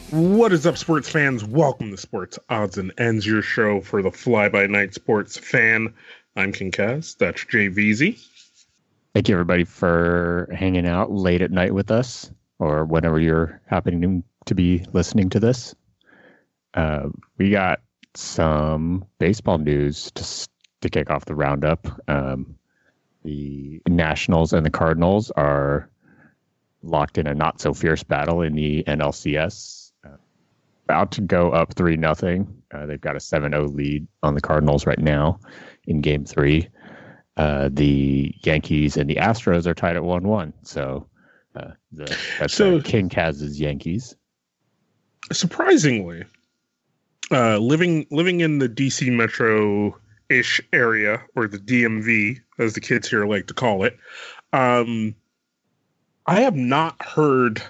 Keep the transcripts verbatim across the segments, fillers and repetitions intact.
What is up, sports fans? Welcome to Sports Odds and Ends, your show for the fly-by-night sports fan. I'm King Kaz. That's Jay Veazey. Thank you, everybody, for hanging out late at night with us, or whenever you're happening to be listening to this. Uh, we got some baseball news to to kick off the roundup. Um, the Nationals and the Cardinals are locked in a not-so-fierce battle in the N L C S. Uh, about to go up three nothing. Uh, they've got a seven oh lead on the Cardinals right now in Game three. Uh, the Yankees and the Astros are tied at one one. So uh, the, that's So- uh, King Kaz's Yankees. Surprisingly, uh, living living in the D C metro-ish area, or the D M V, as the kids here like to call it, um, I have not heard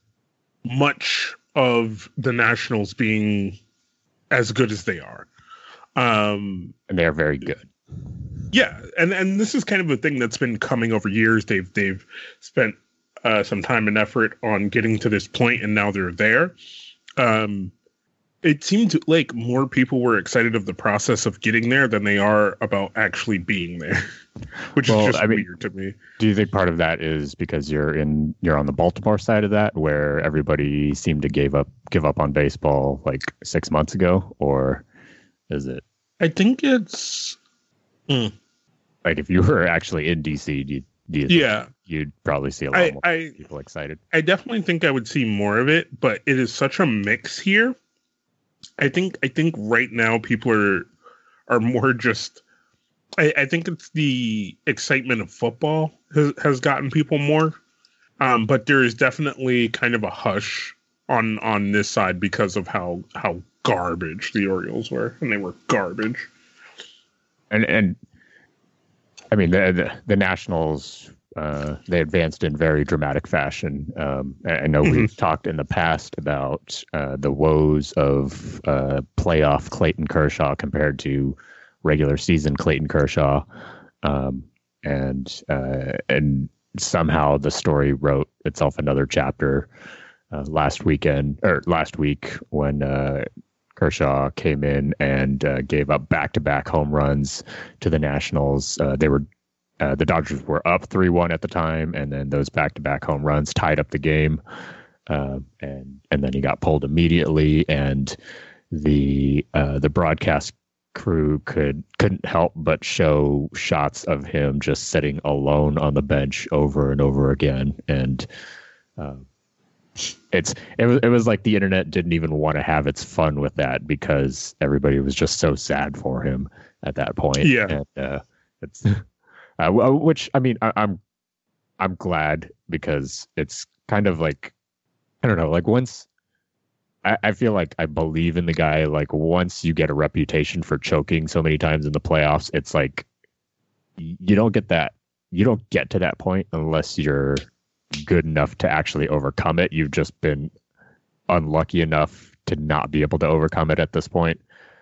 much of the Nationals being as good as they are. Um, And they're very good. Yeah, and and this is kind of a thing that's been coming over years. They've they've spent uh, some time and effort on getting to this point, and now they're there. Um, it seemed like more people were excited of the process of getting there than they are about actually being there, which Well, is just I mean- weird to me. Do you think part of that is because you're in you're on the Baltimore side of that, where everybody seemed to give up give up on baseball like six months ago, or is it I think it's like if you were actually in D C, you you yeah. you'd probably see a lot I more I people excited. I definitely think I would see more of it, but it is such a mix here. I think I think right now people are are more just. I, I think it's the excitement of football has, has gotten people more, um, but there is definitely kind of a hush on on this side because of how how garbage the Orioles were, and they were garbage. And and I mean the the, the Nationals uh, they advanced in very dramatic fashion. Um, I I know we've talked in the past about uh, the woes of uh, playoff Clayton Kershaw compared to regular season Clayton Kershaw, um, and uh, and somehow the story wrote itself another chapter uh, last weekend or last week when uh, Kershaw came in and uh, gave up back-to-back home runs to the Nationals. Uh, they were uh, the Dodgers were up three one at the time, and then those back-to-back home runs tied up the game, uh, and and then he got pulled immediately, and the uh, the broadcast crew could couldn't help but show shots of him just sitting alone on the bench over and over again, and uh, it's it was it was like the internet didn't even want to have its fun with that because everybody was just so sad for him at that point. Yeah. And uh, it's uh, which I mean I, I'm I'm glad because it's kind of like I don't know like once. I, I feel like I believe in the guy. Like once you get a reputation for choking so many times in the playoffs, it's like y- you don't get that. You don't get to that point unless you're good enough to actually overcome it. You've just been unlucky enough to not be able to overcome it at this point.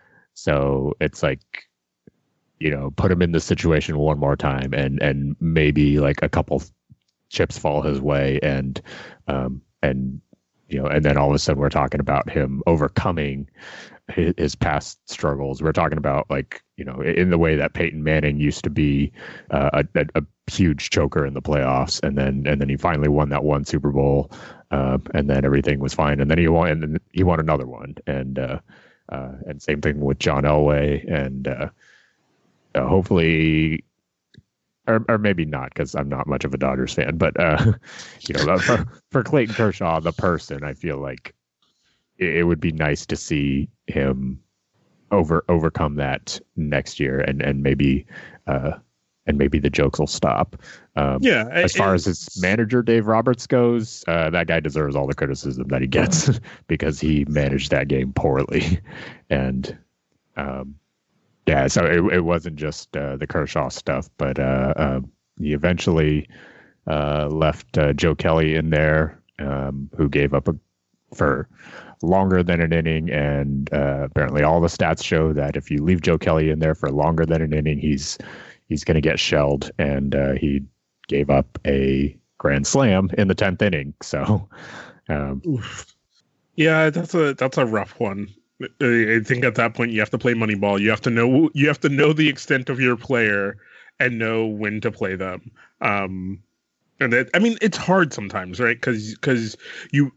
So it's like, you know, put him in this situation one more time, and and maybe like a couple chips fall his way, and um and. You know, and then all of a sudden we're talking about him overcoming his, his past struggles. We're talking about like, you know, in the way that Peyton Manning used to be uh, a, a, a huge choker in the playoffs, and then and then he finally won that one Super Bowl, uh, and then everything was fine, and then he won, and then he won another one, and uh, uh, and same thing with John Elway, and uh, uh, hopefully. Or, or maybe not, because I'm not much of a Dodgers fan. But uh, you know, for, for Clayton Kershaw, the person, I feel like it, it would be nice to see him over overcome that next year, and and maybe uh, and maybe the jokes will stop. Um, Yeah, as far as it's- his manager Dave Roberts goes, uh, that guy deserves all the criticism that he gets because he managed that game poorly, and. Um, Yeah, so it it wasn't just uh, the Kershaw stuff, but uh, uh, he eventually uh, left uh, Joe Kelly in there, um, who gave up a, for longer than an inning, and uh, apparently all the stats show that if you leave Joe Kelly in there for longer than an inning, he's he's going to get shelled, and uh, he gave up a grand slam in the tenth inning. So, um, Yeah, that's a that's a rough one. I I think at that point you have to play Moneyball. You have to know you have to know the extent of your player and know when to play them. Um, and that, I mean, it's hard sometimes, right? Because because you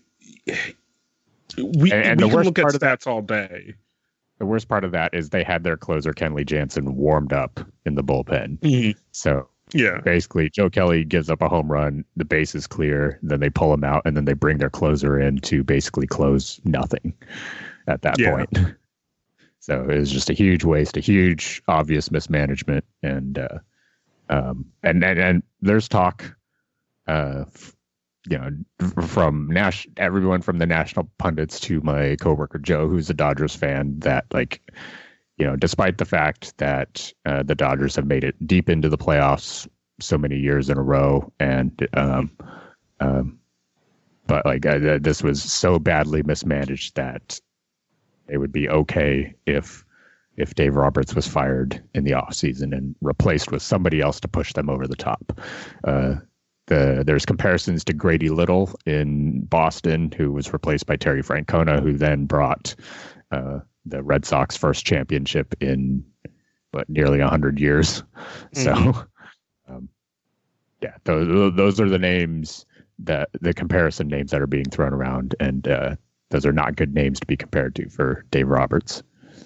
we And, and we the can worst look at part of that, stats all day. the worst part of that is they had their closer Kenley Jansen warmed up in the bullpen. Mhm. So Yeah, basically, Joe Kelly gives up a home run, the base is clear, then they pull him out, and then they bring their closer in to basically close nothing at that yeah. point. So it was just a huge waste, a huge obvious mismanagement, and uh, um, and, and and there's talk, uh, f- you know, from Nash, everyone from the national pundits to my coworker Joe, who's a Dodgers fan, that like, you know, despite the fact that uh, the Dodgers have made it deep into the playoffs so many years in a row, and um, um, but like uh, this was so badly mismanaged that it would be okay if if Dave Roberts was fired in the offseason and replaced with somebody else to push them over the top. Uh, the there's comparisons to Grady Little in Boston, who was replaced by Terry Francona, who then brought uh, the Red Sox first championship in what nearly a hundred years. Mhm. So, um, yeah, those those are the names that the comparison names that are being thrown around, and uh, those are not good names to be compared to for Dave Roberts.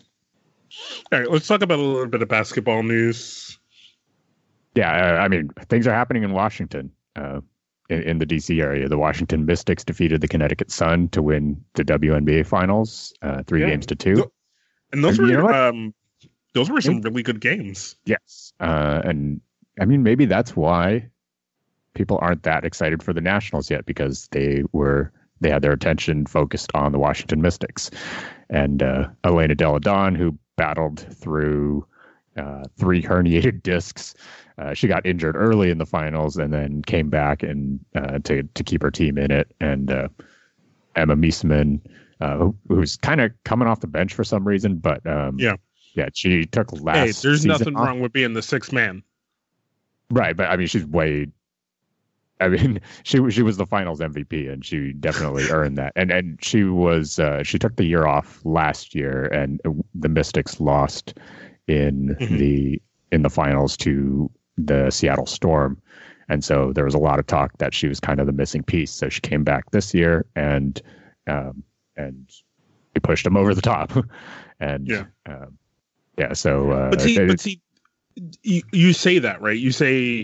All right, let's talk about a little bit of basketball news. Yeah, uh, I mean, things are happening in Washington, uh, in, in the D C area. The Washington Mystics defeated the Connecticut Sun to win the W N B A Finals, uh, three Yeah. games to two. Th- And those And you know were what? um those were some really good games. Yes, uh, and I mean, maybe that's why people aren't that excited for the Nationals yet, because they were they had their attention focused on the Washington Mystics, and uh, Elena Delle Donne, who battled through uh, three herniated discs. Uh, she got injured early in the finals and then came back and uh, to to keep her team in it. And uh, Emma Meesman, uh, who, who's kind of coming off the bench for some reason, but um, Yeah. yeah, she took last. Hey, there's season nothing off. wrong with being the sixth man. Right, but I mean, she's way. I mean, she was she was the Finals M V P, and she definitely earned that. And and she was uh, she took the year off last year, and the Mystics lost in Mhm. the in the finals to the Seattle Storm, and so there was a lot of talk that she was kind of the missing piece. So she came back this year, and um, and we pushed them over the top, and Yeah. um, yeah. So, uh, But see, it- but see, you, you say that, right? You say,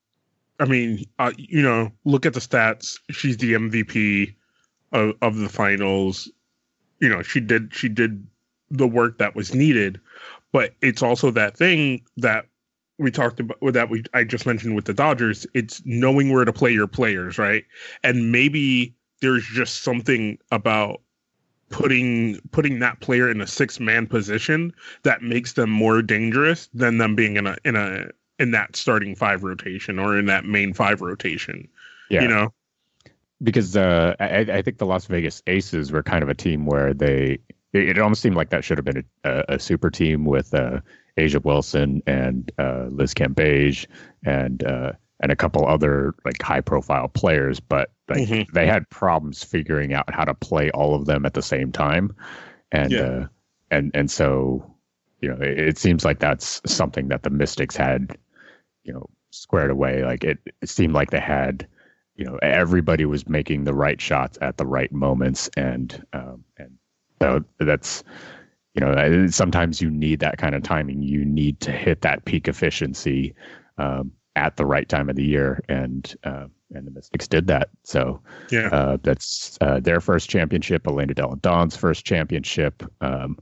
I mean, uh, you know, look at the stats. She's the M V P of, of the finals. You know, she did she did the work that was needed, but it's also that thing that we talked about that we I just mentioned with the Dodgers. It's knowing where to play your players, right? And maybe there's just something about putting putting that player in a six man position that makes them more dangerous than them being in a in a in that starting five rotation or in that main five rotation. yeah. You know, because uh, I, I think the Las Vegas Aces were kind of a team where they it, it almost seemed like that should have been a, a super team with uh, Asia Wilson and uh, Liz Cambage and uh, and a couple other like high profile players, but like Mhm. they had problems figuring out how to play all of them at the same time, and Yeah. uh, and and so you know it, it seems like that's something that the Mystics had you know squared away. Like it, it seemed like they had. You know, everybody was making the right shots at the right moments, and um, and so that's, you know, sometimes you need that kind of timing. You need to hit that peak efficiency um, at the right time of the year, and uh, and the Mystics did that. So Yeah. uh, that's uh, their first championship, Elena Delle Donne's first championship. Um,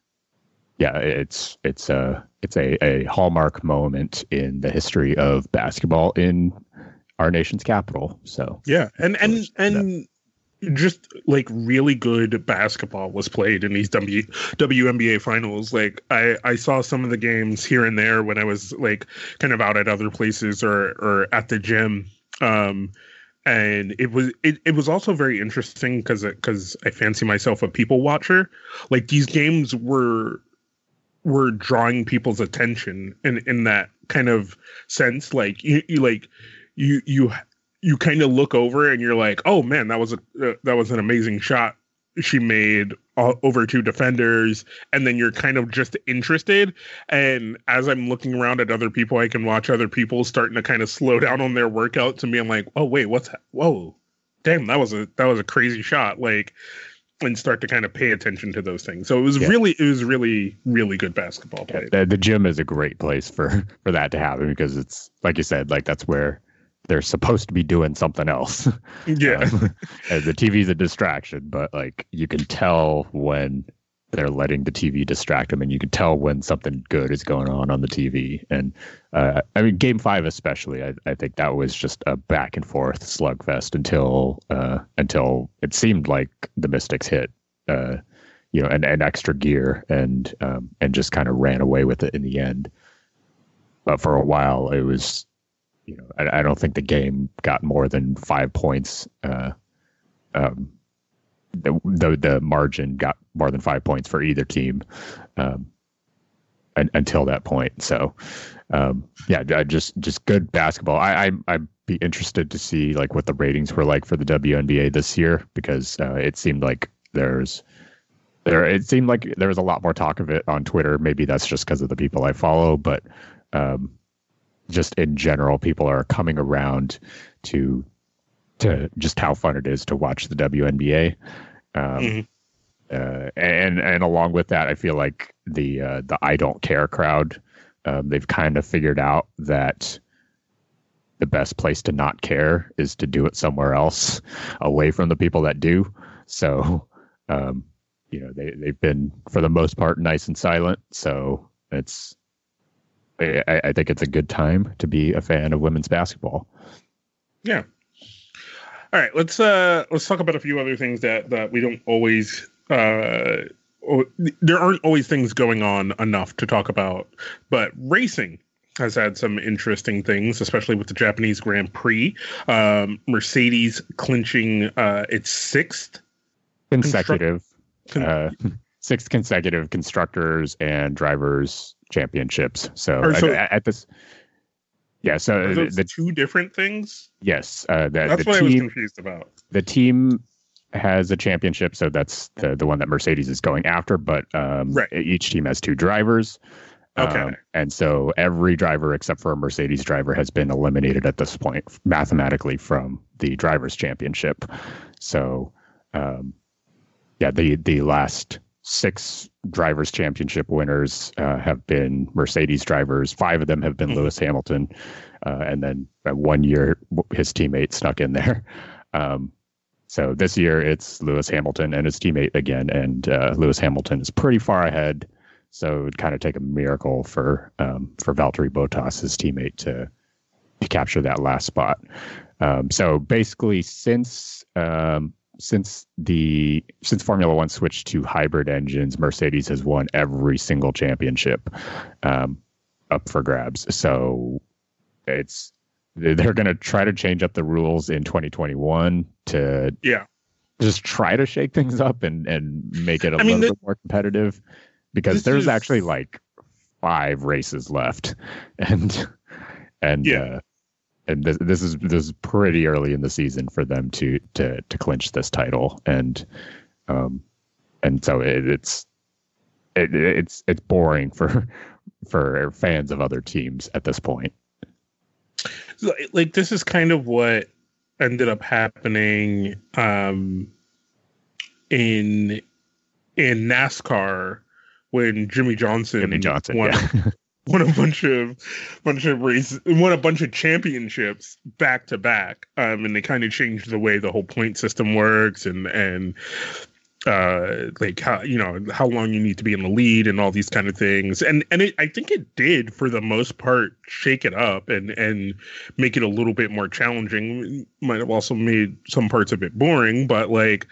yeah, it's it's a it's a, a hallmark moment in the history of basketball in our nation's capital. So Yeah, and and and just like really good basketball was played in these W W N B A finals. Like I I saw some of the games here and there when I was like kind of out at other places or or at the gym. Um and it was it, it was also very interesting because because I fancy myself a people watcher. Like these games were were drawing people's attention in in that kind of sense. Like you, you like you you you kind of look over and you're like, oh man, that was a uh, that was an amazing shot she made uh, over two defenders, and then you're kind of just interested. And as I'm looking around at other people, I can watch other people starting to kind of slow down on their workouts and being like, oh wait, what's that? Whoa, damn, that was a that was a crazy shot, like, and start to kind of pay attention to those things. So it was yeah. really it was really really good basketball play. The, the gym is a great place for for that to happen, because it's like you said, like that's where they're supposed to be doing something else. Yeah. Um, and the T V's a distraction, but like you can tell when they're letting the T V distract them, and you can tell when something good is going on on the T V. And uh, I mean, game five, especially, I, I think that was just a back and forth slugfest until, uh, until it seemed like the Mystics hit, uh, you know, an, an extra gear and, um, and just kind of ran away with it in the end. But for a while it was, you know, I, I don't think the game got more than five points. Uh, um, the, the the margin got more than five points for either team um, un, until that point. So, um, yeah, just just good basketball. I, I I'd be interested to see like what the ratings were like for the W N B A this year, because uh, it seemed like there's there it seemed like there was a lot more talk of it on Twitter. Maybe that's just because of the people I follow, but. Um, just in general, people are coming around to to just how fun it is to watch the W N B A, um, mm-hmm. uh, and and along with that, I feel like the uh, the I don't care crowd, um, they've kind of figured out that the best place to not care is to do it somewhere else, away from the people that do. So, um, you know, they they've been for the most part nice and silent. So it's. I, I think it's a good time to be a fan of women's basketball. Yeah. All right, let's uh, let's talk about a few other things that, that we don't always. Uh, there aren't always things going on enough to talk about, but racing has had some interesting things, especially with the Japanese Grand Prix. Um, Mercedes clinching uh, its sixth consecutive, construct- uh, sixth consecutive constructors and drivers championships. So, so at, at this, yeah. So the, the two different things. Yes, uh, the, that's the what team, I was confused about. The team has a championship, so that's the the one that Mercedes is going after. But um, right. each team has two drivers. Okay, um, and so every driver except for a Mercedes driver has been eliminated at this point mathematically from the drivers' championship. So, um, yeah, the the last. Six drivers' championship winners uh, have been Mercedes drivers. Five of them have been mm-hmm. Lewis Hamilton, uh, and then one year his teammate snuck in there. Um, so this year it's Lewis Hamilton and his teammate again, and uh, Lewis Hamilton is pretty far ahead. So it'd kind of take a miracle for um, for Valtteri Bottas, his teammate, to to capture that last spot. Um, so basically, since um, Since the since Formula One switched to hybrid engines, Mercedes has won every single championship um, up for grabs. So it's they're going to try to change up the rules in twenty twenty-one to yeah just try to shake things up and and make it a I little mean, the, bit more competitive, because there's is, actually like five races left, and and yeah. Uh, And this, this is this is pretty early in the season for them to to to clinch this title, and um, and so it, it's it, it's it's boring for for fans of other teams at this point. Like, this is kind of what ended up happening um, in in NASCAR when Jimmy Johnson Jimmy Johnson won. Yeah. Won a bunch of bunch of races, won a bunch of championships back to back, um, and they kind of changed the way the whole point system works, and and uh, like how you know how long you need to be in the lead, and all these kind of things, and and it, I think it did for the most part shake it up and and make it a little bit more challenging. Might have also made some parts a bit boring, but like,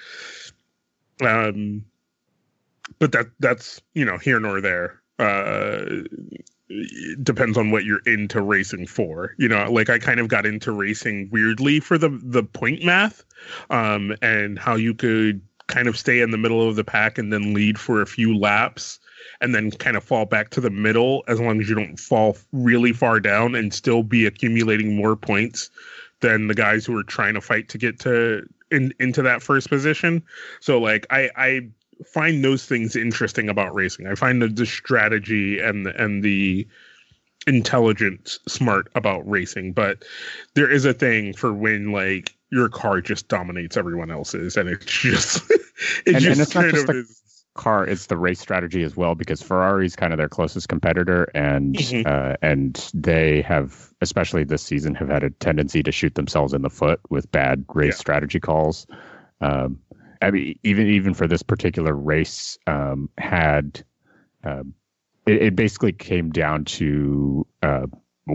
um, but that that's you know here nor there. Uh, depends on what you're into racing for. You know, like I kind of got into racing weirdly for the the point math, um, and how you could kind of stay in the middle of the pack and then lead for a few laps and then kind of fall back to the middle as long as you don't fall really far down and still be accumulating more points than the guys who are trying to fight to get to in, into that first position. So like I, I find those things interesting about racing. I find the, the strategy and and the intelligence smart about racing, but there is a thing for when like your car just dominates everyone else's, and it's just it and, just and it's not kind just of the is. Car, it's the race strategy as well, because Ferrari's kind of their closest competitor, and Mhm. uh, and they have, especially this season, have had a tendency to shoot themselves in the foot with bad race Yeah. strategy calls. Um, I mean, even even for this particular race, um, had um, it, it basically came down to uh,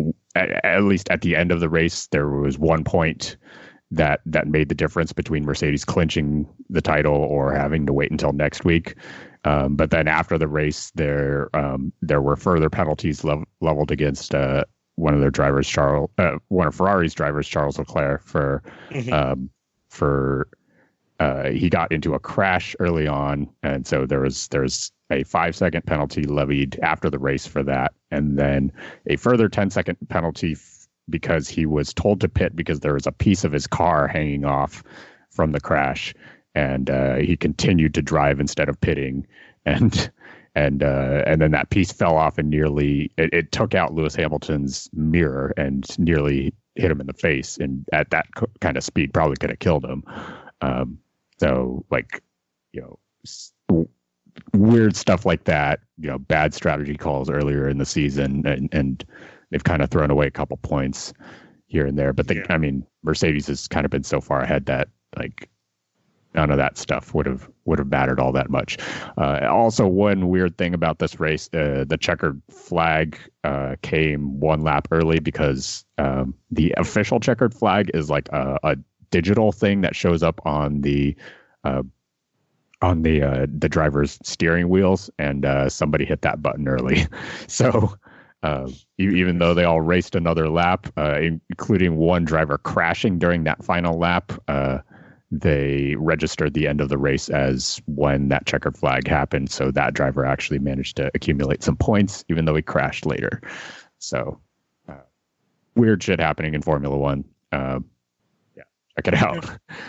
at, at least at the end of the race, there was one point that that made the difference between Mercedes clinching the title or having to wait until next week. Um, but then after the race, there um, there were further penalties lev- leveled against uh, one of their drivers, Charles, uh, one of Ferrari's drivers, Charles Leclerc, for Mhm. um, for uh, he got into a crash early on, and so there was there's a five second penalty levied after the race for that, and then a further ten second penalty f- because he was told to pit because there was a piece of his car hanging off from the crash, and uh, he continued to drive instead of pitting, and and uh, and then that piece fell off and nearly it, it took out Lewis Hamilton's mirror and nearly hit him in the face, and at that co- kind of speed probably could have killed him. Um, so like, you know, s- w- weird stuff like that, you know, bad strategy calls earlier in the season, and and they've kind of thrown away a couple points here and there. But the, Yeah. I mean, Mercedes has kind of been so far ahead that like none of that stuff would have would have mattered all that much. Uh, also, one weird thing about this race, uh, the checkered flag uh, came one lap early because um, the official checkered flag is like a, a digital thing that shows up on the uh, on the uh, the driver's steering wheels, and uh, somebody hit that button early. So uh, e- even though they all raced another lap, uh, including one driver crashing during that final lap, uh, they registered the end of the race as when that checkered flag happened. So that driver actually managed to accumulate some points, even though he crashed later. So uh, weird shit happening in Formula One. Uh, yeah, check it out.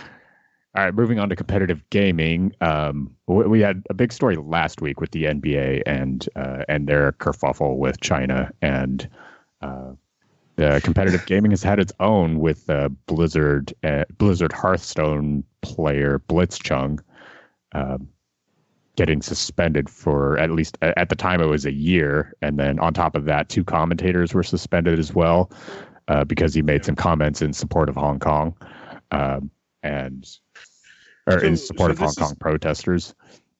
All right, moving on to competitive gaming. Um, we, we had a big story last week with the N B A and uh, and their kerfuffle with China, and uh, the competitive gaming has had its own with uh, Blizzard uh, Blizzard Hearthstone player Blitzchung uh, getting suspended for at least at the time it was a year, and then on top of that, two commentators were suspended as well uh, because he made some comments in support of Hong Kong. Um, and or So- in support so of Hong this is- Kong protesters.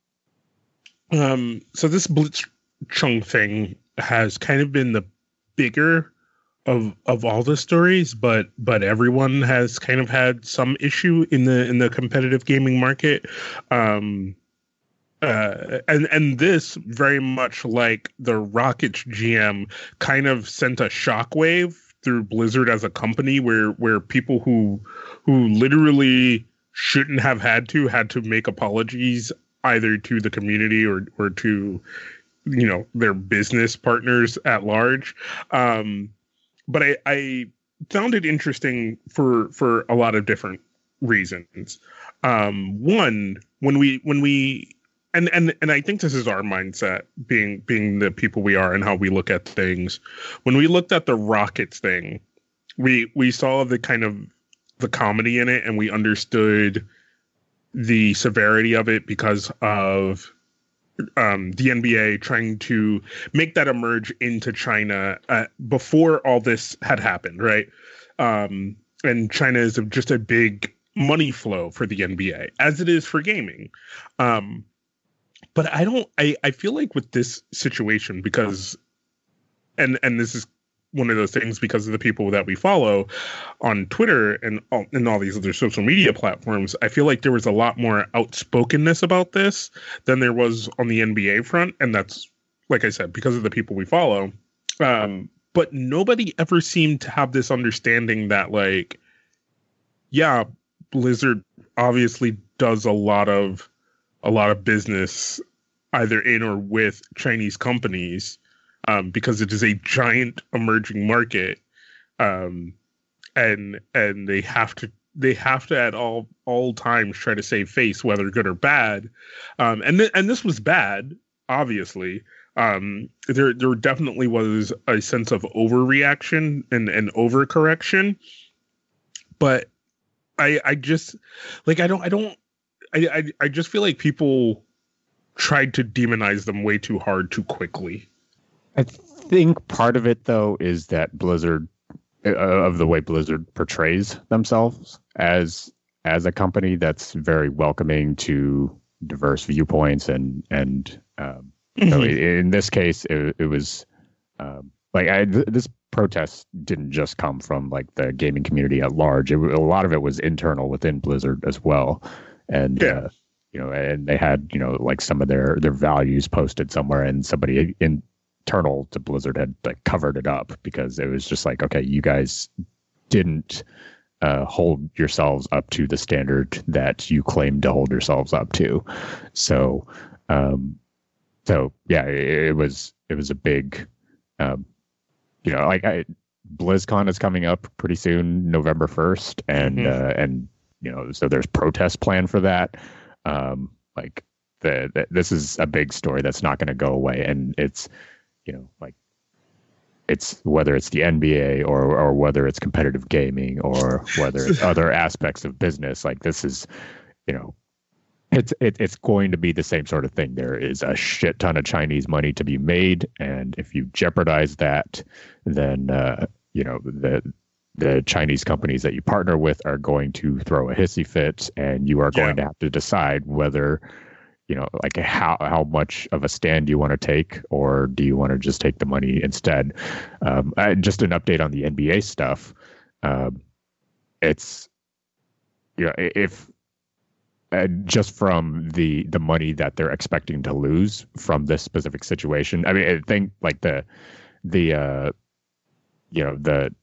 Um, so this Blitzchung thing has kind of been the bigger of of all the stories, but but everyone has kind of had some issue in the in the competitive gaming market. Um, uh, and and this very much like the Rockets G M kind of sent a shockwave through Blizzard as a company, where where people who who literally shouldn't have had to had to make apologies either to the community or or to, you know, their business partners at large. Um, but I, I found it interesting for for a lot of different reasons. Um, one, when we when we and and and I think this is our mindset, being being the people we are and how we look at things. When we looked at the Rockets thing, we we saw the kind of the comedy in it, and we understood the severity of it because of um, the N B A trying to make that emerge into China uh, before all this had happened, right? Um, and China is a, just a big money flow for the N B A, as it is for gaming. Um, but I don't. I, I feel like with this situation, because, and and this is one of those things because of the people that we follow on Twitter and all, and all these other social media platforms, I feel like there was a lot more outspokenness about this than there was on the N B A front. And that's, like I said, because of the people we follow. Um, but nobody ever seemed to have this understanding that, like, yeah, Blizzard obviously does a lot of a lot of business either in or with Chinese companies, um, because it is a giant emerging market. Um, and and they have to they have to at all all times try to save face, whether good or bad. Um, and th- and this was bad, obviously. Um, there there definitely was a sense of overreaction and and overcorrection, but I I just like I don't I don't I I, I just feel like people tried to demonize them way too hard too quickly. I think part of it though is that Blizzard, uh, of the way Blizzard portrays themselves as as a company that's very welcoming to diverse viewpoints, and and um, mm-hmm. so in this case it, it was um, like I, th- this protest didn't just come from like the gaming community at large. It, a lot of it was internal within Blizzard as well, and yeah. uh, you know, and they had you know like some of their their values posted somewhere, and somebody in internal to Blizzard had like covered it up because it was just like, okay, you guys didn't uh, hold yourselves up to the standard that you claimed to hold yourselves up to. So, um, so yeah, it, it was it was a big, um, you know, like I, BlizzCon is coming up pretty soon, November first, and mm-hmm. uh, and you know, so there's protest plan for that. Um, like the, the this is a big story that's not going to go away, and it's. You know, like it's whether it's the N B A or or whether it's competitive gaming or whether it's other aspects of business. Like this is, you know, it's it, it's going to be the same sort of thing. There is a shit ton of Chinese money to be made, and if you jeopardize that, then uh, you know the the Chinese companies that you partner with are going to throw a hissy fit, and you are going yeah. to have to decide whether. You know, like how how much of a stand do you want to take, or do you want to just take the money instead? Um, uh, just an update on the N B A stuff. Um, it's you know if uh, just from the the money that they're expecting to lose from this specific situation. I mean, I think like the the uh, you know the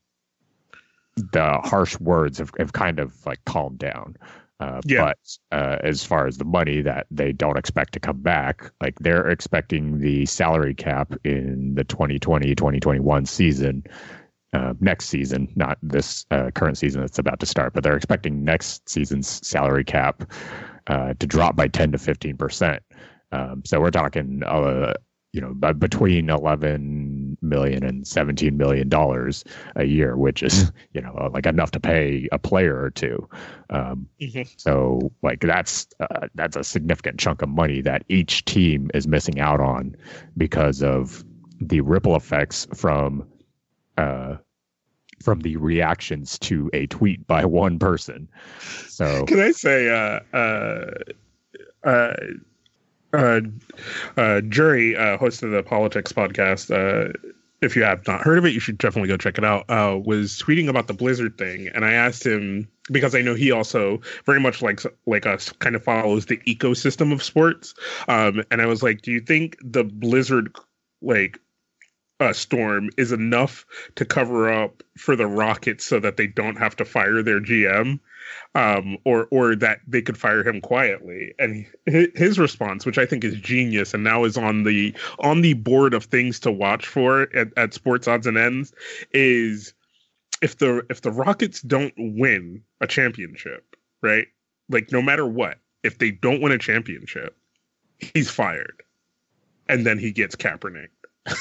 the harsh words have, have kind of like calmed down. Uh, yeah. But uh, as far as the money that they don't expect to come back, like they're expecting the salary cap in the twenty twenty twenty twenty-one season, uh, next season, not this uh, current season that's about to start, but they're expecting next season's salary cap uh, to drop by ten to fifteen percent. Um, so we're talking, uh, you know, between eleven million and seventeen million dollars a year, which is, you know, like enough to pay a player or two. Um, mm-hmm. So like that's uh, that's a significant chunk of money that each team is missing out on because of the ripple effects from uh, from the reactions to a tweet by one person. So can I say, uh, uh, uh, Uh, uh, Jury, uh, host of the Politics podcast, uh, if you have not heard of it, you should definitely go check it out, uh, was tweeting about the Blizzard thing. And I asked him, because I know he also very much likes, like us, kind of follows the ecosystem of sports. Um, and I was like, do you think the Blizzard, like, uh, storm is enough to cover up for the Rockets so that they don't have to fire their G M? Um, or or that they could fire him quietly. And his response, which I think is genius, and now is on the on the board of things to watch for at, at Sports Odds and Ends, is if the if the Rockets don't win a championship, right? Like no matter what, if they don't win a championship, he's fired, and then he gets Kaepernick.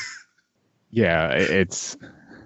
Yeah, it's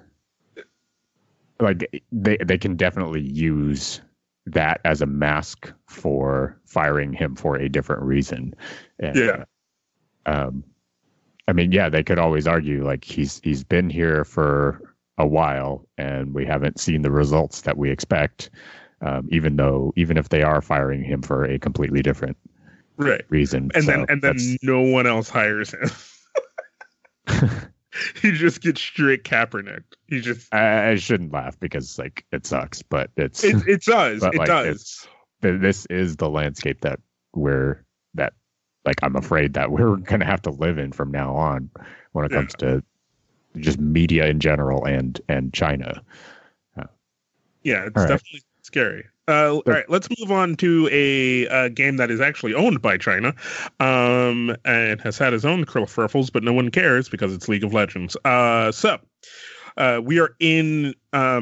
like they they can definitely use that as a mask for firing him for a different reason. And, yeah. Um, I mean, yeah, they could always argue like he's he's been here for a while and we haven't seen the results that we expect. Um, even though even if they are firing him for a completely different right. reason, and so then and then no one else hires him. He just gets straight Kaepernick. He just. I, I shouldn't laugh because like it sucks, but it's it, it does. It like, does. This is the landscape that we're that like I'm afraid that we're gonna have to live in from now on when it yeah. comes to just media in general and and China. Uh, yeah, it's definitely right. scary. Uh, all right, let's move on to a, a game that is actually owned by China, um, and has had its own kerfuffles, but no one cares because it's League of Legends. Uh, so uh, we are in um,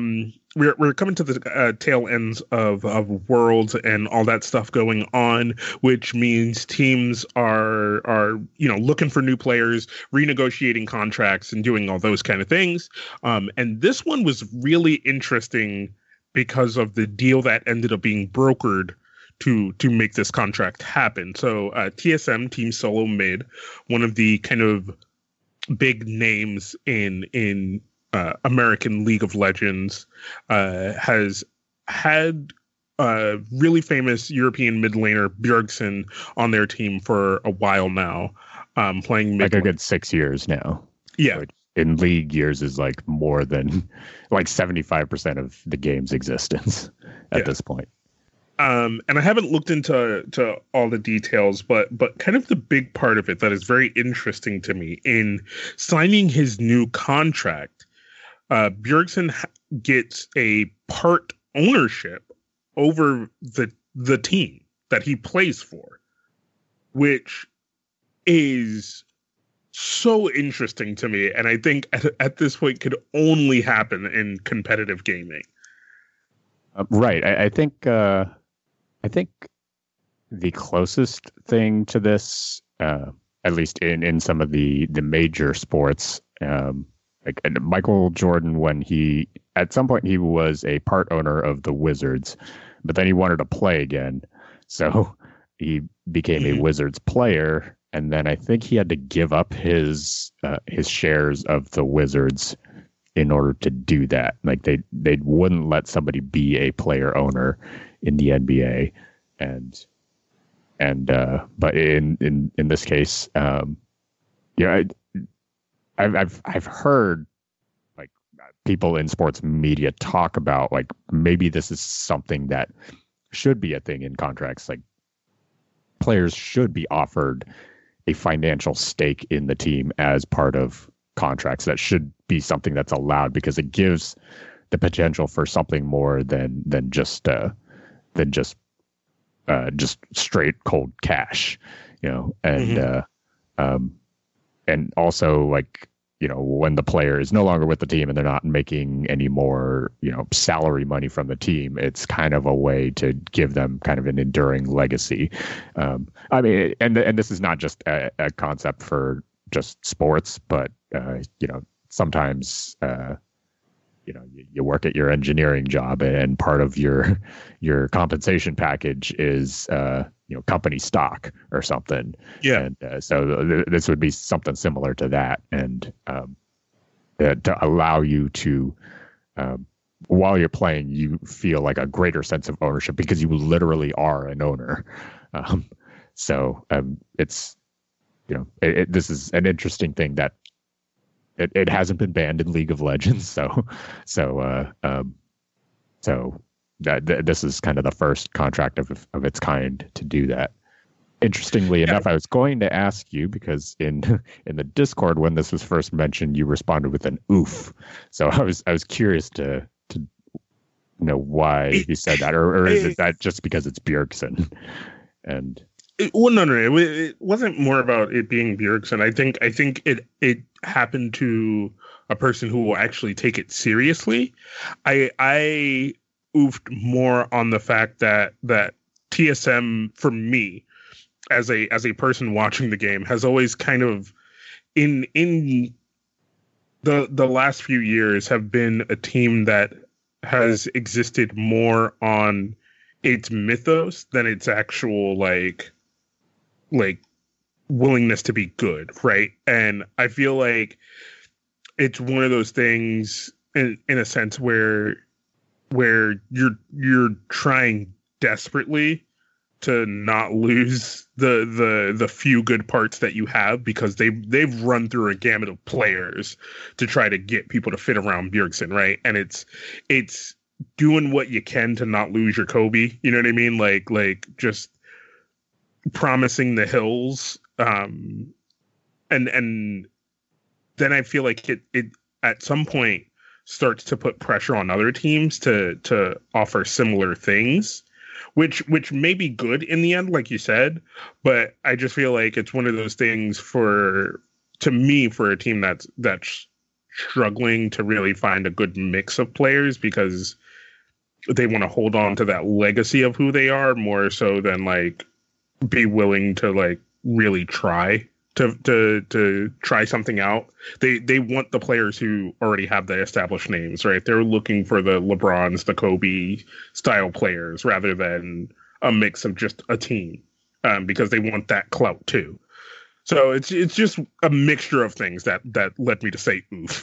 we're we're coming to the uh, tail ends of of Worlds and all that stuff going on, which means teams are are you know looking for new players, renegotiating contracts, and doing all those kind of things. Um, and this one was really interesting because of the deal that ended up being brokered to to make this contract happen. So uh, T S M, Team Solo Mid, one of the kind of big names in in uh, American League of Legends, uh, has had a really famous European mid laner Bjergsen on their team for a while now, um, playing mid like a good six years now. Yeah. Which in league years is like more than like seventy-five percent of the game's existence at yeah. this point. Um, and I haven't looked into to all the details, but but kind of the big part of it that is very interesting to me in signing his new contract, uh, Bjergsen ha- gets a part ownership over the the team that he plays for, which is so interesting to me, and I think at, at this point could only happen in competitive gaming. Uh, right. I, I think. Uh... I think the closest thing to this, uh, at least in, in some of the, the major sports, um, like Michael Jordan, when he, at some point he was a part owner of the Wizards, but then he wanted to play again. So he became mm-hmm. a Wizards player. And then I think he had to give up his, uh, his shares of the Wizards in order to do that. Like they, they wouldn't let somebody be a player owner in the N B A, and and uh, but in in in this case, um, yeah, I, I've I've I've heard like people in sports media talk about like maybe this is something that should be a thing in contracts. Like players should be offered a financial stake in the team as part of contracts. That should be something that's allowed because it gives the potential for something more than than just. Uh, than just uh, just straight cold cash, you know, and mm-hmm. uh, um, and also like you know when the player is no longer with the team and they're not making any more you know salary money from the team, it's kind of a way to give them kind of an enduring legacy. Um, I mean, and and this is not just a, a concept for just sports, but uh, you know sometimes. Uh, You know, you, you work at your engineering job, and part of your your compensation package is uh, you know company stock or something. Yeah. And uh, so th- this would be something similar to that, and um, uh, to allow you to, um, while you're playing, you feel like a greater sense of ownership because you literally are an owner. Um, so um, it's you know it, it, this is an interesting thing that. It, it hasn't been banned in League of Legends, so so uh, um, so that th- this is kind of the first contract of of its kind to do that. Interestingly yeah. enough, I was going to ask you because in in the Discord when this was first mentioned, you responded with an "oof." So I was I was curious to to know why you said that, or, or is it that just because it's Bjergsen? And It, well, no, no, no. It, it wasn't more about it being Bjergsen. I think, I think it it happened to a person who will actually take it seriously. I I oofed more on the fact that that T S M for me, as a as a person watching the game, has always kind of in in the the last few years have been a team that has existed more on its mythos than its actual like. like willingness to be good, right? And I feel like it's one of those things in, in a sense where where you're you're trying desperately to not lose the the the few good parts that you have because they they've run through a gamut of players to try to get people to fit around Bjergsen, right? And it's it's doing what you can to not lose your Kobe, you know what I mean? Like like just promising the hills, um, and and then I feel like it it at some point starts to put pressure on other teams to to offer similar things, which which may be good in the end, like you said, but I just feel like it's one of those things for to me for a team that's that's struggling to really find a good mix of players because they want to hold on to that legacy of who they are more so than like be willing to like really try to to to try something out. They they want the players who already have the established names, right? They're looking for the LeBrons, the Kobe style players rather than a mix of just a team, um, because they want that clout too. So it's it's just a mixture of things that that led me to say oof.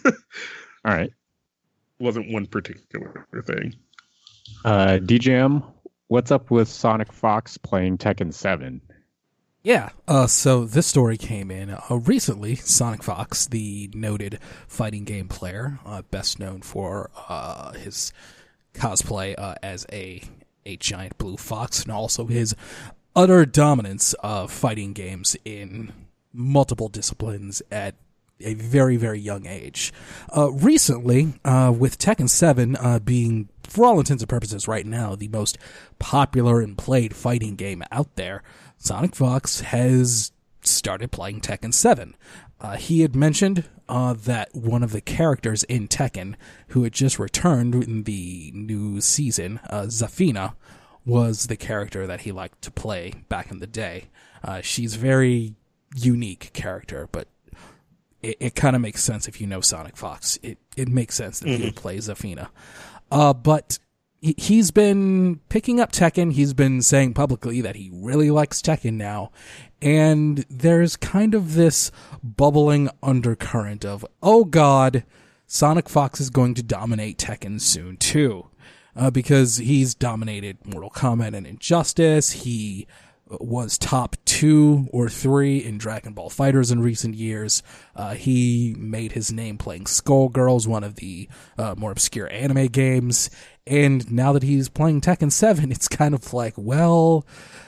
All right. Wasn't one particular thing. Uh, D J M, what's up with Sonic Fox playing Tekken seven? Yeah, uh, so this story came in uh, recently. Sonic Fox, the noted fighting game player, uh, best known for uh, his cosplay uh, as a a giant blue fox, and also his utter dominance of fighting games in multiple disciplines at a very, very young age. Uh, recently, uh, with Tekken seven uh, being, for all intents and purposes right now, the most popular and played fighting game out there, Sonic Fox has started playing Tekken seven. Uh, he had mentioned uh, that one of the characters in Tekken, who had just returned in the new season, uh, Zafina, was the character that he liked to play back in the day. Uh, she's a very unique character, but it, it kind of makes sense if you know Sonic Fox. It it makes sense that mm-hmm. he would play Zafina. Uh, but he, he's been picking up Tekken. He's been saying publicly that he really likes Tekken now. And there's kind of this bubbling undercurrent of, oh God, Sonic Fox is going to dominate Tekken soon too. Uh, because he's dominated Mortal Kombat and Injustice. He was top two or three in Dragon Ball FighterZ in recent years. Uh, he made his name playing Skullgirls, one of the uh, more obscure anime games. And now that he's playing Tekken seven, it's kind of like, well,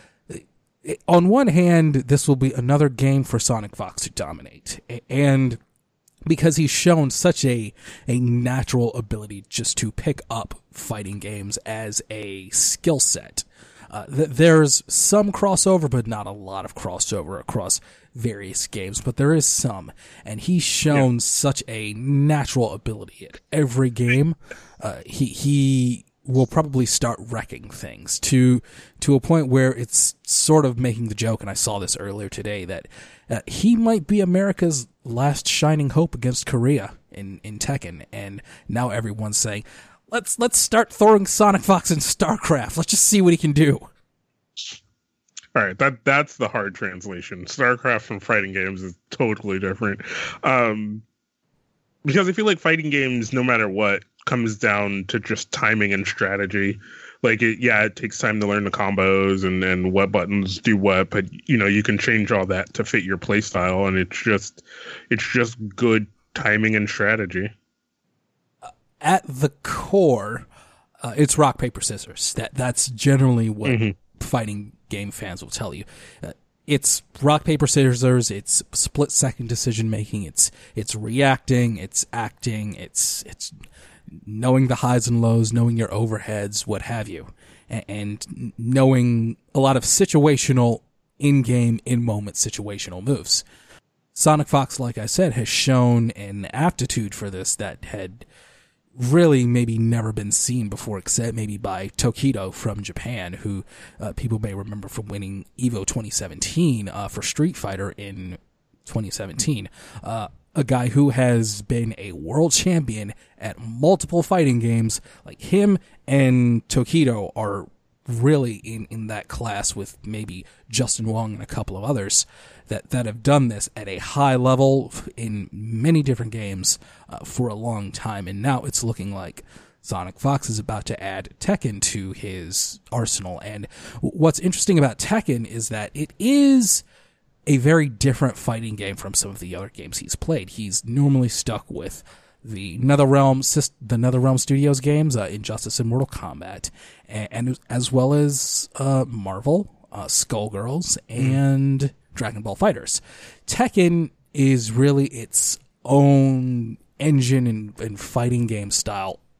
on one hand, this will be another game for Sonic Fox to dominate. And because he's shown such a a natural ability just to pick up fighting games as a skill set. Uh, th- there's some crossover, but not a lot of crossover across various games, but there is some. And he's shown yeah. such a natural ability at every game. Uh, he he will probably start wrecking things to to a point where it's sort of making the joke, and I saw this earlier today, that uh, he might be America's last shining hope against Korea in, in Tekken. And now everyone's saying, let's let's start throwing Sonic Fox in StarCraft. Let's just see what he can do. All right, that that's the hard translation. StarCraft from fighting games is totally different. Um, because I feel like fighting games, no matter what, comes down to just timing and strategy. Like, it, yeah, it takes time to learn the combos and, and what buttons do what, but you know, you can change all that to fit your play style, and it's just it's just good timing and strategy. At the core, uh, it's rock paper scissors. That that's generally what mm-hmm. fighting game fans will tell you. Uh, it's rock paper scissors. It's split second decision making. It's it's reacting. It's acting. It's it's knowing the highs and lows, knowing your overheads, what have you, and, and knowing a lot of situational, in-game, in-moment situational moves. Sonic Fox, like I said, has shown an aptitude for this that had really maybe never been seen before, except maybe by Tokido from Japan, who uh, people may remember from winning EVO twenty seventeen uh, for Street Fighter in twenty seventeen. Uh, a guy who has been a world champion at multiple fighting games. Like him and Tokido are really in, in that class with maybe Justin Wong and a couple of others that, that have done this at a high level in many different games uh, for a long time. And now it's looking like Sonic Fox is about to add Tekken to his arsenal. And what's interesting about Tekken is that it is a very different fighting game from some of the other games he's played. He's normally stuck with the NetherRealm, the NetherRealm Studios games, uh, Injustice and Mortal Kombat, and, and as well as uh, Marvel, uh, Skullgirls, and mm. Dragon Ball FighterZ. Tekken is really its own engine and, and fighting game style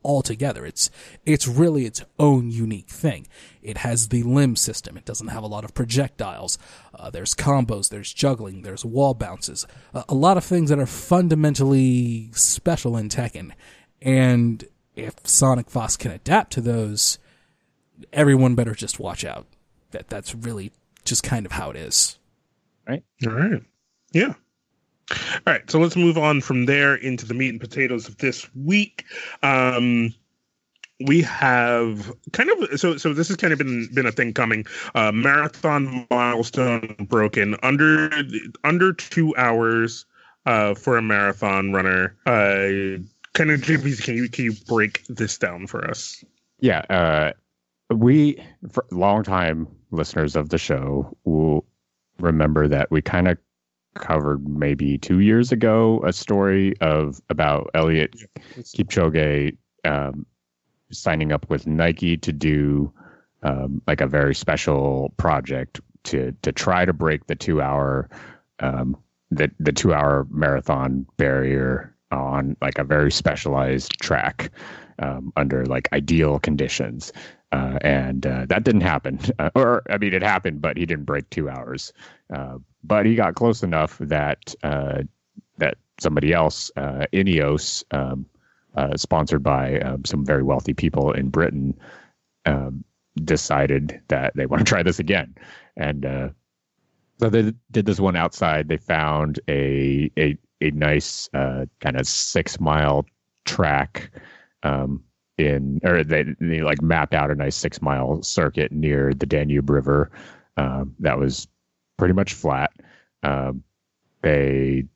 altogether. It's it's really its own unique thing. It has the limb system. It doesn't have a lot of projectiles. Uh, there's combos, there's juggling, there's wall bounces. Uh, a lot of things that are fundamentally special in Tekken. And if Sonic Fox can adapt to those, everyone better just watch out. That That's really just kind of how it is. Right? All right. Yeah. All right, so let's move on from there into the meat and potatoes of this week. Um, we have kind of so so this has kind of been been a thing coming. Uh, marathon milestone broken under under two hours uh, for a marathon runner. Uh, kind of, J P, can you can you break this down for us? Yeah, uh, we for long-time listeners of the show will remember that we kind of covered maybe two years ago a story of about Elliot yeah. Kipchoge um, signing up with Nike to do um, like a very special project to to try to break the two hour um, the the two hour marathon barrier on like a very specialized track um, under like ideal conditions. Uh, and uh, that didn't happen. Uh, or, I mean, it happened, but he didn't break two hours. Uh, but he got close enough that uh, that somebody else, uh, Ineos, um, uh, sponsored by um, some very wealthy people in Britain, um, decided that they want to try this again. And uh, so they did this one outside. They found a a, a nice uh, kind of six mile track. Um, in or they, they like mapped out a nice six mile circuit near the Danube River um, that was pretty much flat. Um, they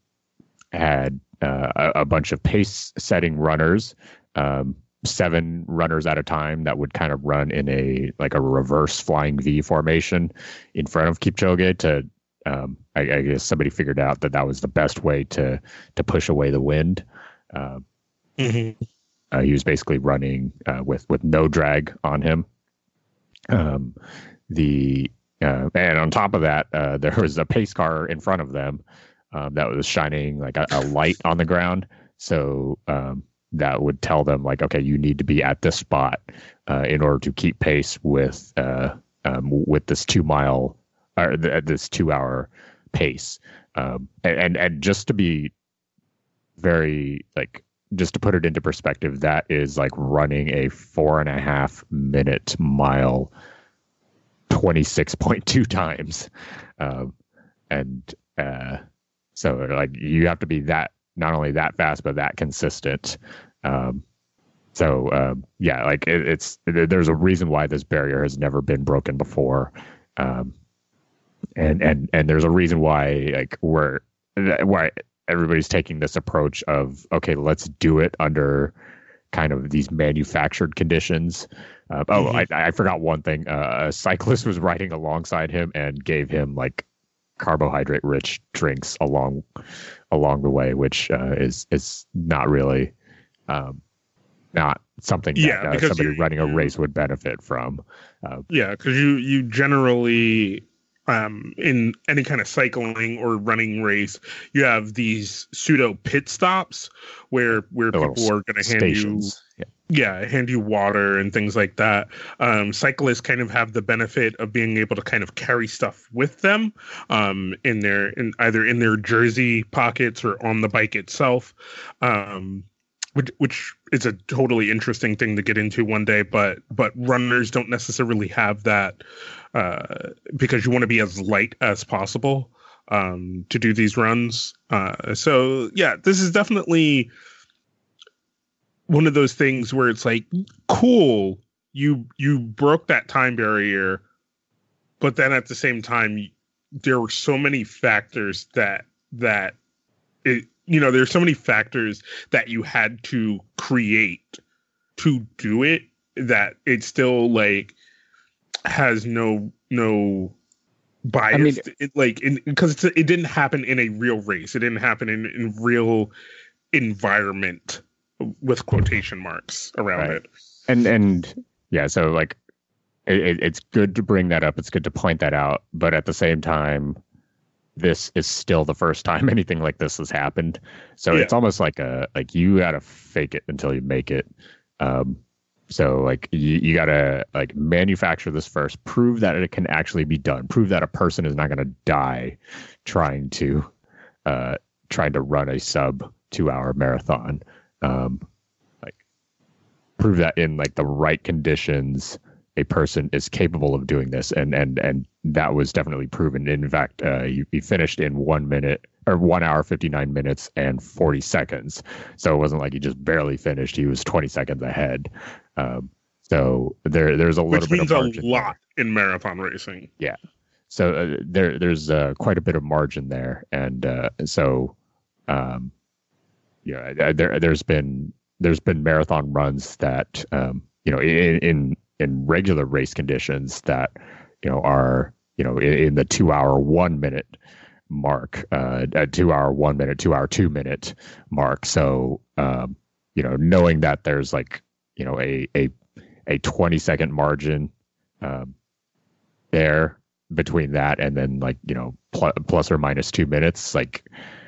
had uh, a, a bunch of pace setting runners, um, seven runners at a time that would kind of run in a like a reverse flying V formation in front of Kipchoge to um, I, I guess somebody figured out that that was the best way to to push away the wind. Uh, mm-hmm. Uh, he was basically running uh, with with no drag on him. Um, the uh, and on top of that, uh, there was a pace car in front of them um, that was shining like a, a light on the ground. So um, that would tell them like, okay, you need to be at this spot uh, in order to keep pace with uh, um, with this two mile or th- this two hour pace. Um, and, and and just to be very like. Just to put it into perspective, that is like running a four and a half minute mile twenty-six point two times. Um, and uh, so like you have to be that, not only that fast, but that consistent. Um, so um, yeah, like it, it's, there's a reason why this barrier has never been broken before. Um, and, and, and there's a reason why like we're, why, everybody's taking this approach of, okay, let's do it under kind of these manufactured conditions. Uh, oh, mm-hmm. I, I forgot one thing. Uh, a cyclist was riding alongside him and gave him like carbohydrate rich drinks along along the way, which uh, is is not really um, not something that yeah, uh, somebody you, running a race would benefit from. Uh, yeah, because you you generally. Um, in any kind of cycling or running race, you have these pseudo pit stops where where people are going to hand stations. you, yeah. yeah, hand you water and things like that. Um, cyclists kind of have the benefit of being able to kind of carry stuff with them, um, in their in either in their jersey pockets or on the bike itself. Um, which which is a totally interesting thing to get into one day, but but runners don't necessarily have that. Uh, because you want to be as light as possible um, to do these runs. Uh, so yeah, this is definitely one of those things where it's like, cool, you you broke that time barrier, but then at the same time, there were so many factors that that it, you know, there's so many factors that you had to create to do it that it's still like. Has no no bias. I mean, it, like because it didn't happen in a real race. It didn't happen in in real environment with quotation marks around right. it. And and yeah, so like it, it's good to bring that up. It's good to point that out. But at the same time, this is still the first time anything like this has happened. So yeah. It's almost like a like you got to fake it until you make it. Um, so like you, you gotta like manufacture this first, prove that it can actually be done, prove that a person is not gonna die trying to uh, trying to run a sub two hour marathon. Um, like prove that in like the right conditions, a person is capable of doing this, and and and that was definitely proven. In fact, uh, you, you finished in one minute or one hour fifty nine minutes and forty seconds. So it wasn't like he just barely finished; he was twenty seconds ahead. Um, so there there's a little Which bit means of a margin lot there. in marathon racing. Yeah. So uh, there there's uh, quite a bit of margin there, and uh, so um, yeah, there there's been there's been marathon runs that um, you know in, in in regular race conditions that you know are you know in, in the two hour one minute mark, uh, a two hour one minute, two hour two minute mark. So um, you know knowing that there's like you know a a a twenty second margin um, there between that and then like you know pl- plus or minus two minutes, like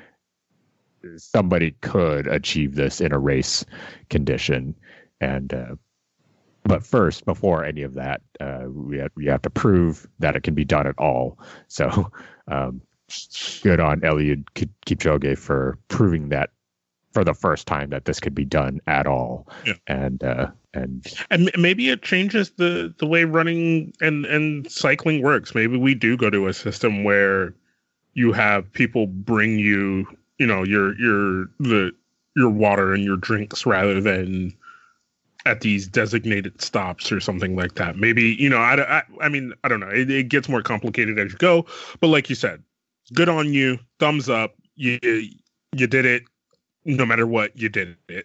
somebody could achieve this in a race condition. And uh, but first, before any of that, uh, we have, we have to prove that it can be done at all. So um, good on Eliud Kipchoge for proving that for the first time that this could be done at all. Yeah. And uh, and and maybe it changes the the way running and and cycling works. Maybe we do go to a system where you have people bring you, you know, your your the your water and your drinks rather than at these designated stops or something like that. Maybe, you know, I, I, I mean, I don't know. It, it gets more complicated as you go. But like you said, good on you. Thumbs up. You you did it. No matter what, you did it.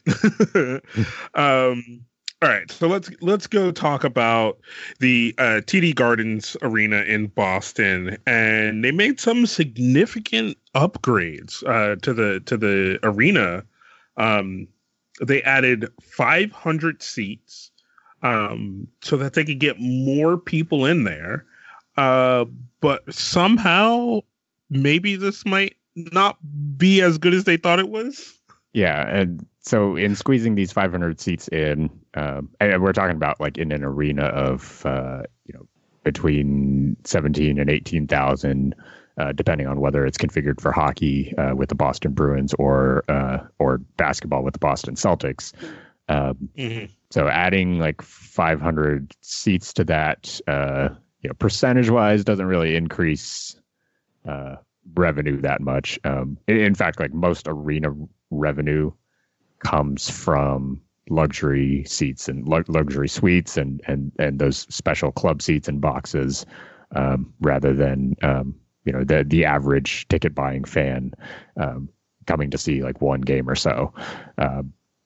um, all right. So let's let's go talk about the uh, T D Gardens Arena in Boston. And they made some significant upgrades uh, to the to the arena. Um They added five hundred seats um, so that they could get more people in there. Uh, but somehow, maybe this might not be as good as they thought it was. Yeah, and so in squeezing these five hundred seats in, um, and we're talking about like in an arena of uh, you know between seventeen and eighteen thousand. Uh, depending on whether it's configured for hockey uh, with the Boston Bruins or uh, or basketball with the Boston Celtics. Um, Mm-hmm. So adding like five hundred seats to that, uh, you know, percentage wise, doesn't really increase uh, revenue that much. Um, in, in fact, like most arena revenue comes from luxury seats and lu- luxury suites and and and those special club seats and boxes, um, rather than um, you know, the the average ticket buying fan um, coming to see like one game or so. Uh,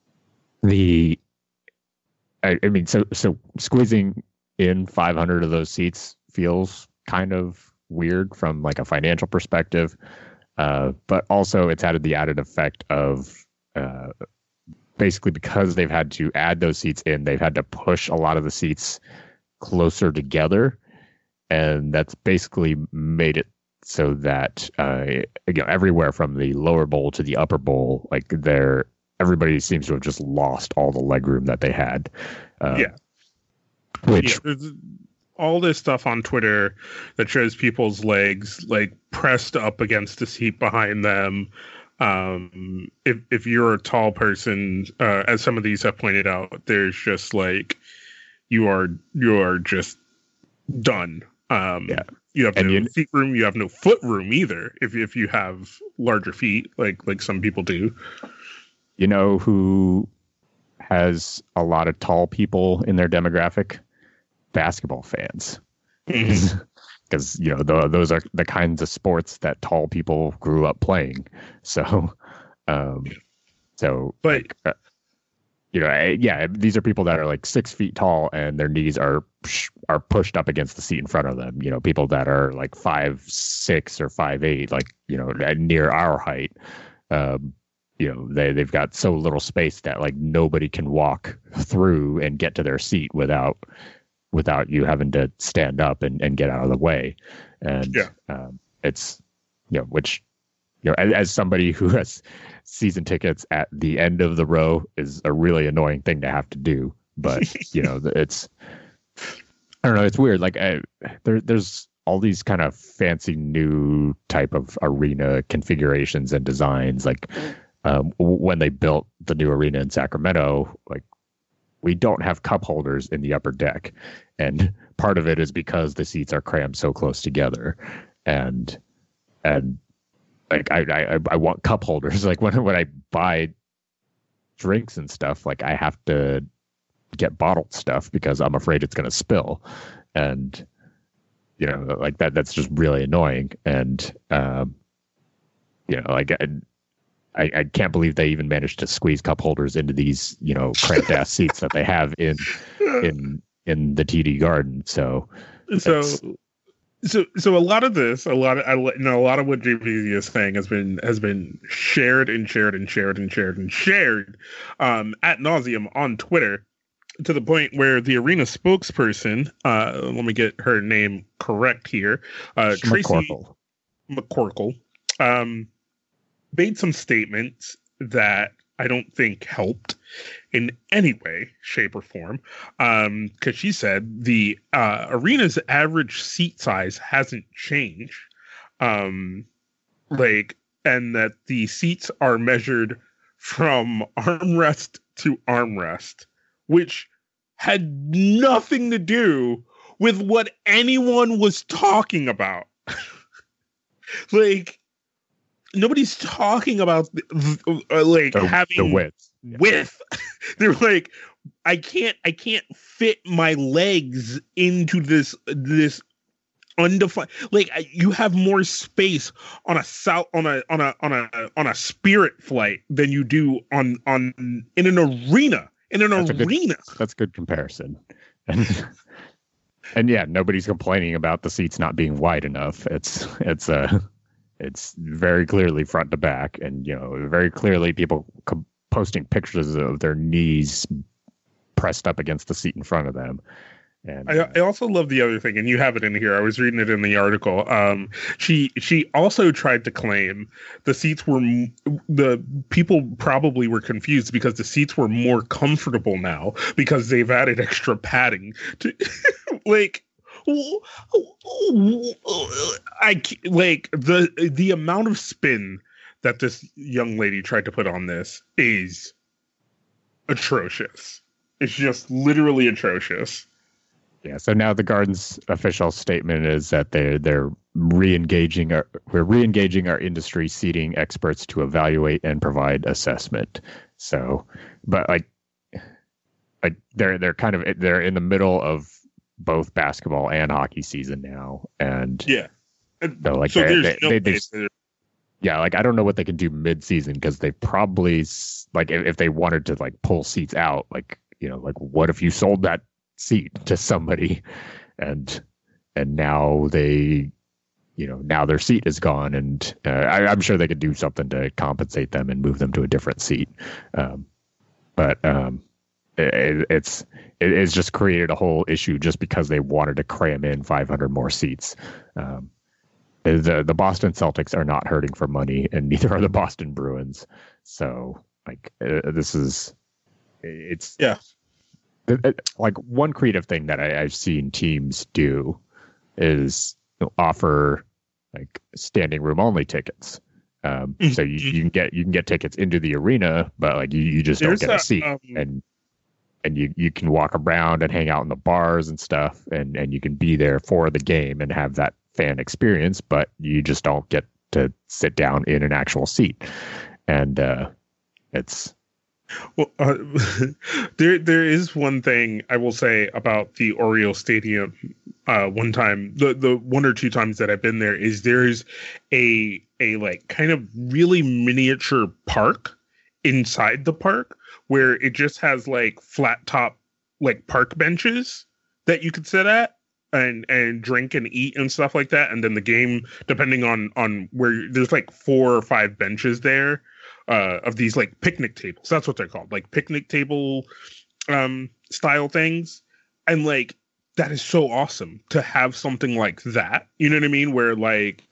the, I, I mean, so so squeezing in five hundred of those seats feels kind of weird from like a financial perspective, uh, but also it's added the added effect of uh, basically because they've had to add those seats in, they've had to push a lot of the seats closer together, and that's basically made it so that uh, you know everywhere from the lower bowl to the upper bowl, like there, everybody seems to have just lost all the legroom that they had. Uh, yeah, which yeah, there's all this stuff on Twitter that shows people's legs like pressed up against the seat behind them. Um, if if you're a tall person, uh, as some of these have pointed out, there's just like you are you are just done. Um, yeah. You have And no you- feet room. You have no foot room either. If if you have larger feet, like like some people do. You know who has a lot of tall people in their demographic? Basketball fans. Because you know the, those are the kinds of sports that tall people grew up playing. So, um, so But like, uh, you know, I- yeah, these are people that are like six feet tall and their knees are are pushed up against the seat in front of them. You know, people that are like five six or five eight, like you know, near our height. Um, you know, they they've got so little space that like nobody can walk through and get to their seat without without you having to stand up and, and get out of the way. And Yeah. um, it's you know, which you know, as, as somebody who has season tickets at the end of the row is a really annoying thing to have to do. But you know, it's I don't know, it's weird. Like I, there, there's all these kind of fancy new type of arena configurations and designs. Like um, when they built the new arena in Sacramento, like we don't have cup holders in the upper deck, and part of it is because the seats are crammed so close together, and and like I I, I want cup holders. Like when when I buy drinks and stuff, like I have to get bottled stuff because I'm afraid it's going to spill, and you know, like that that's just really annoying. And um, you know, like I, I can't believe they even managed to squeeze cup holders into these, you know, cramped ass seats that they have in in in the T D Garden. So so so so a lot of this, a lot of I you know a lot of what J P Z is saying has been has been shared and shared and shared and shared and shared um, ad nauseum on Twitter, to the point where the arena spokesperson, uh, let me get her name correct here, uh, Tracy McCorkle, McCorkle um, made some statements that I don't think helped in any way, shape, or form. Because um, she said the uh, arena's average seat size hasn't changed, um, like, and that the seats are measured from armrest to armrest, which had nothing to do with what anyone was talking about. Like, nobody's talking about uh, like the, having the width. width. They're like, I can't, I can't fit my legs into this this undefined. Like, you have more space on a south on a on a on a on a Spirit flight than you do on on in an arena. In an that's arena. A good, that's a good comparison. And, and yeah, nobody's complaining about the seats not being wide enough. It's it's uh, it's very clearly front to back, and you know, very clearly people co- posting pictures of their knees pressed up against the seat in front of them. And I, uh, I also love the other thing, and you have it in here. I was reading it in the article. Um, she she also tried to claim the seats were the people probably were confused because the seats were more comfortable now because they've added extra padding. To, like, I like the the amount of spin that this young lady tried to put on this is atrocious. It's just literally atrocious. Yeah, so now the Garden's official statement is that they're they're re-engaging our we're re-engaging our industry seating experts to evaluate and provide assessment. So, but like, like they're they're kind of they're in the middle of both basketball and hockey season now, and yeah, so like so they, there's they, no they, they, yeah, like I don't know what they can do mid-season because they probably like if, if they wanted to like pull seats out, like you know, like what if you sold that seat to somebody and and now they you know now their seat is gone, and uh, I, I'm sure they could do something to compensate them and move them to a different seat, um, but um, it, it's it, it's just created a whole issue just because they wanted to cram in five hundred more seats. Um, the the Boston Celtics are not hurting for money, and neither are the Boston Bruins. So like uh, this is it's yeah. Like one creative thing that I, I've seen teams do is offer like standing room only tickets. Um, so you, you can get you can get tickets into the arena, but like you, you just There's don't get a, a seat, um, and and you, you can walk around and hang out in the bars and stuff, and, and you can be there for the game and have that fan experience, but you just don't get to sit down in an actual seat, and uh, it's. Well, uh, there there is one thing I will say about the Oriole Stadium. Uh, one time, the the one or two times that I've been there, is there's a a like kind of really miniature park inside the park where it just has like flat top like park benches that you could sit at and and drink and eat and stuff like that. And then the game, depending on on where, there's like four or five benches there. Uh, of these like picnic tables. That's what they're called, like picnic table um, style things. And like, that is so awesome to have something like that. You know what I mean? Where like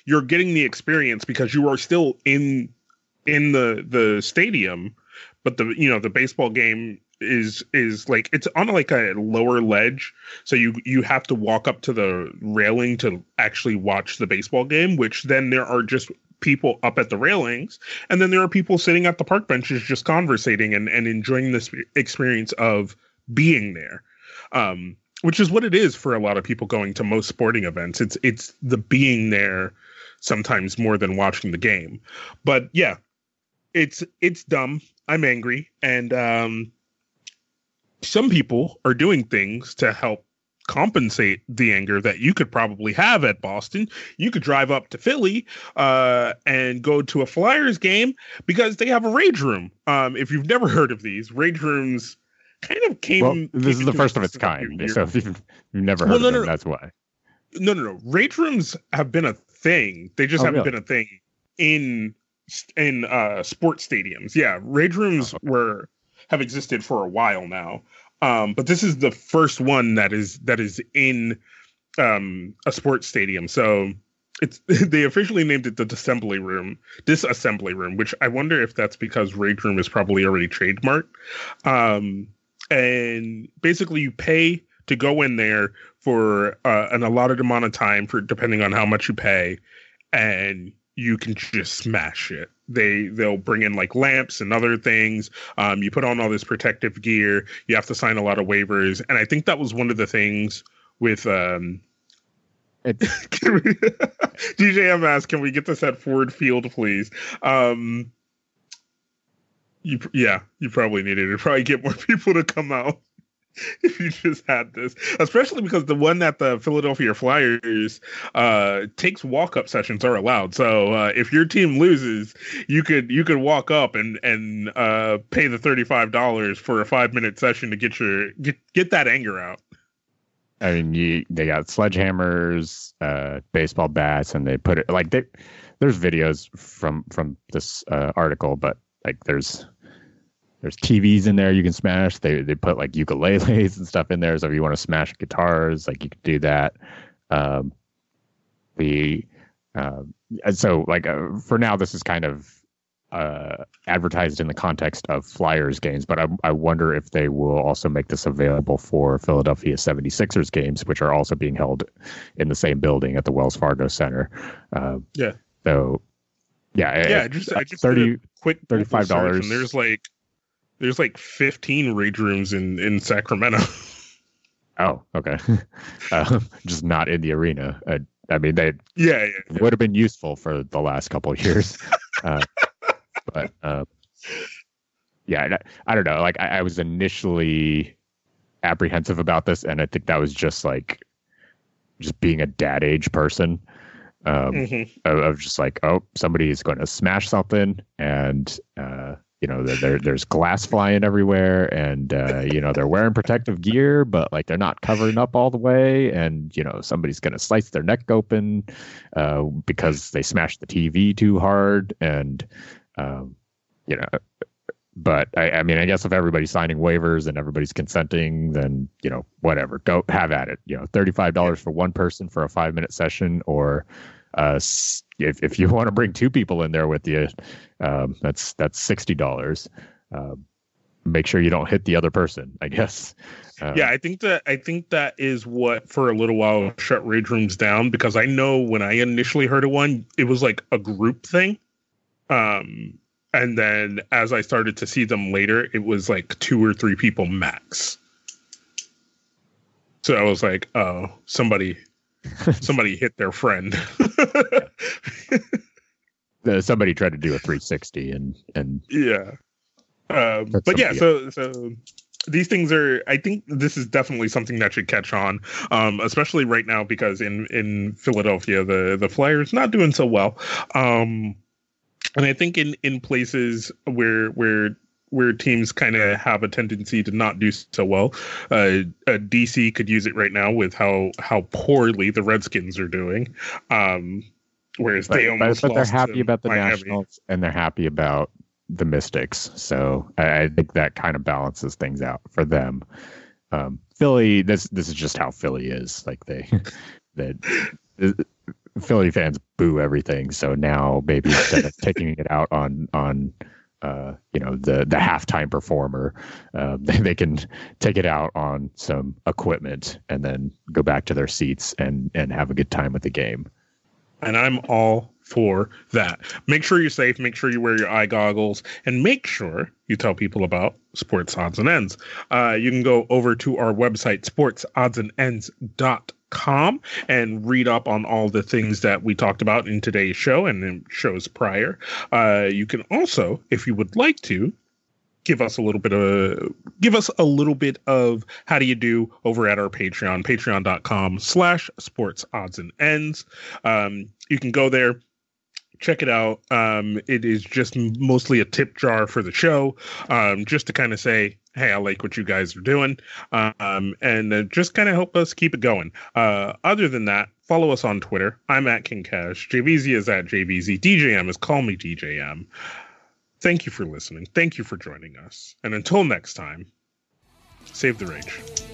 you're getting the experience because you are still in in the the stadium, but the you know the baseball game is is like it's on like a lower ledge, so you you have to walk up to the railing to actually watch the baseball game, which then there are just people up at the railings, and then there are people sitting at the park benches just conversating and, and enjoying this experience of being there, um, which is what it is for a lot of people going to most sporting events. It's it's the being there sometimes more than watching the game. But yeah, it's it's dumb. I'm angry, and um, some people are doing things to help compensate the anger that you could probably have at Boston. You could drive up to Philly uh, and go to a Flyers game because they have a rage room. Um, if you've never heard of these, rage rooms kind of came... Well, this came is the first of its kind, so if you've, you've never heard well, no, of them, no, no. that's why. No, no, no. Rage rooms have been a thing. They just oh, haven't really? been a thing in in uh, sports stadiums. Yeah, rage rooms oh, okay. were have existed for a while now. Um, but this is the first one that is that is in um, a sports stadium. So it's they officially named it the Disassembly Room, Disassembly Room, which I wonder if that's because Rage Room is probably already trademarked. Um, and basically, you pay to go in there for uh, an allotted amount of time, for depending on how much you pay, and you can just smash it. They they'll bring in like lamps and other things. Um, you put on all this protective gear. You have to sign a lot of waivers, and I think that was one of the things with um. It, we, D J M asked, "Can we get this at Ford Field, please?" Um, you yeah, you probably needed to probably get more people to come out. If you just had this, especially because the one that the Philadelphia Flyers uh, takes walk-up sessions are allowed. So uh, if your team loses, you could you could walk up and and uh, pay the thirty-five dollars for a five-minute session to get your get get that anger out. I mean, you, they got sledgehammers, uh, baseball bats, and they put it like they. There's videos from from this uh, article, but like there's. There's T Vs in there you can smash. They they put like ukuleles and stuff in there. So if you want to smash guitars, like you could do that. Um, the uh, so like uh, for now, this is kind of uh, advertised in the context of Flyers games, but I, I wonder if they will also make this available for Philadelphia seventy-sixers games, which are also being held in the same building at the Wells Fargo Center. Uh, yeah. So yeah, yeah. It, just I just thirty quick thirty-five dollars. And there's like. There's like fifteen rage rooms in, in Sacramento. Oh, okay. uh, just not in the arena. Uh, I mean, they yeah, yeah, yeah. would have been useful for the last couple of years. uh, but uh, yeah, I, I don't know. Like I, I was initially apprehensive about this, and I think that was just like just being a dad age person. Um, mm-hmm. of, of just like, oh, somebody is going to smash something, and uh, you know, there there's glass flying everywhere, and uh, you know, they're wearing protective gear, but like they're not covering up all the way, and you know, somebody's gonna slice their neck open uh, because they smashed the T V too hard, and um, you know. But I, I mean, I guess if everybody's signing waivers and everybody's consenting, then you know, whatever, go have at it. You know, thirty-five dollars for one person for a five minute session, or uh, if if you want to bring two people in there with you, um, that's that's sixty dollars. Uh, make sure you don't hit the other person, I guess. Um, yeah, I think that I think that is what for a little while shut rage rooms down, because I know when I initially heard of one, it was like a group thing. Um. And then as I started to see them later, it was like two or three people max. So I was like, oh, somebody somebody hit their friend. Somebody tried to do a three sixty and and yeah. Um, but yeah, so so these things are, I think this is definitely something that should catch on, um, especially right now, because in, in Philadelphia, the, the Flyers not doing so well. Um And I think in, in places where where where teams kind of have a tendency to not do so well, uh, uh, D C could use it right now with how how poorly the Redskins are doing. Um, whereas but, they almost but, but lost they're happy about the Miami. Nationals, and they're happy about the Mystics. So I, I think that kind of balances things out for them. Um, Philly, this this is just how Philly is. Like they, that Philly fans boo everything. So now maybe instead of taking it out on on uh, you know the the halftime performer, uh, they, they can take it out on some equipment and then go back to their seats and and have a good time with the game. And I'm all for that. Make sure you're safe. Make sure you wear your eye goggles, and make sure you tell people about Sports Odds and Ends. Uh, you can go over to our website, sports odds and ends dot com, and read up on all the things that we talked about in today's show and in shows prior. Uh, you can also, if you would like to, give us a little bit of give us a little bit of how do you do over at our Patreon, patreon.com slash sports odds and ends. Um, you can go there, check it out. Um, it is just mostly a tip jar for the show, um, just to kind of say, hey, I like what you guys are doing, um, and uh, just kind of help us keep it going. Uh, other than that, follow us on Twitter. I'm at King Cash. J V Z is at J V Z. D J M is Call Me D J M. Thank you for listening. Thank you for joining us. And until next time, save the rage.